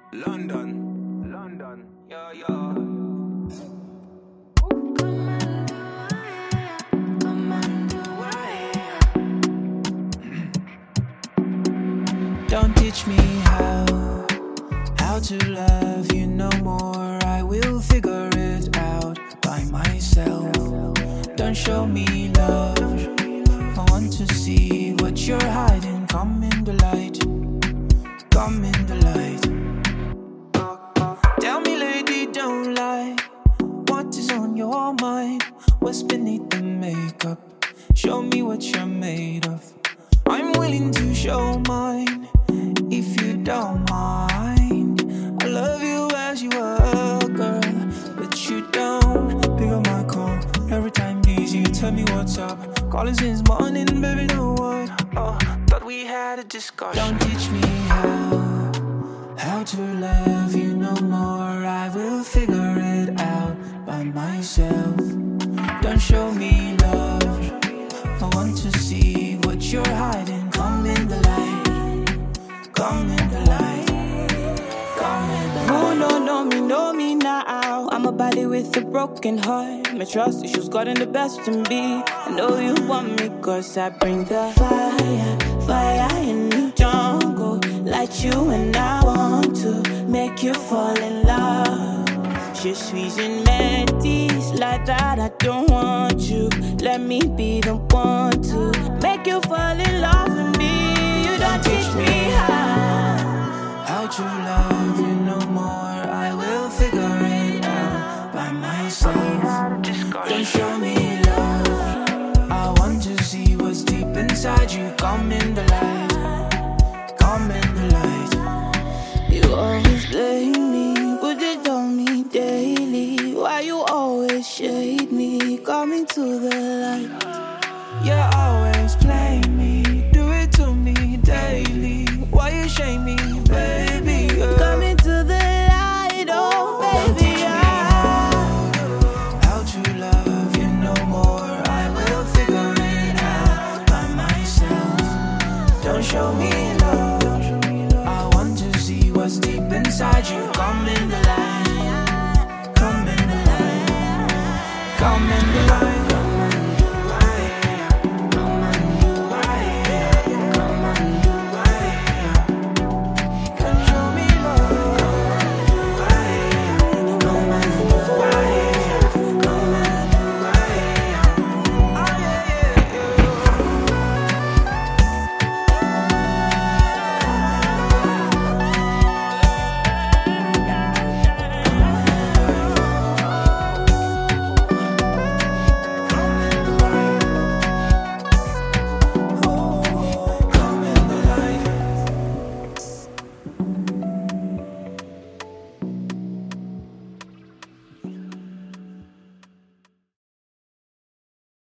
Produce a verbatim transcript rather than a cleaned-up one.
London, London, yeah, yeah. Don't teach me how, how to love you no more. I will figure it out by myself. Don't show me love. I want to see what you're hiding. Come in the light. Come in the light. Tell me, lady, don't lie. What is on your mind? What's beneath the makeup? Show me what you're made of. I'm willing to show mine, if you don't mind. I love you as you are, girl, but you don't pick up my call. Every time these you tell me what's up. Calling since morning, baby, know what? Oh, thought we had a discussion. Don't teach me how, how to love you no more. I will figure it out by myself. Don't show me love. I want to see what you're hiding. Come in the light. Come in the light. Come in the light. Oh, no, know me, know me now. I'm a body with a broken heart. My trust issues gotten the best in me. I know you want me cause I bring the fire. Fire in the jungle. Light you and I want to make you fall in love. Je suis une métisse, like that I don't want you. Let me be the one to make you fall in love with me. You don't teach me how, how to love you no more. I will figure it out by myself. Don't show me love. I want to see what's deep inside you. Come in the light. Come in the light. You always blame me, would you tell me daily? Why you always shade me? Coming to the light. You always play me, do it to me daily. Why you shame me, baby? Yeah. Coming to the light, oh baby. How, how to love you no more. I will figure it out by myself. Don't show me love. I want to see what's deep inside you. Come in the light.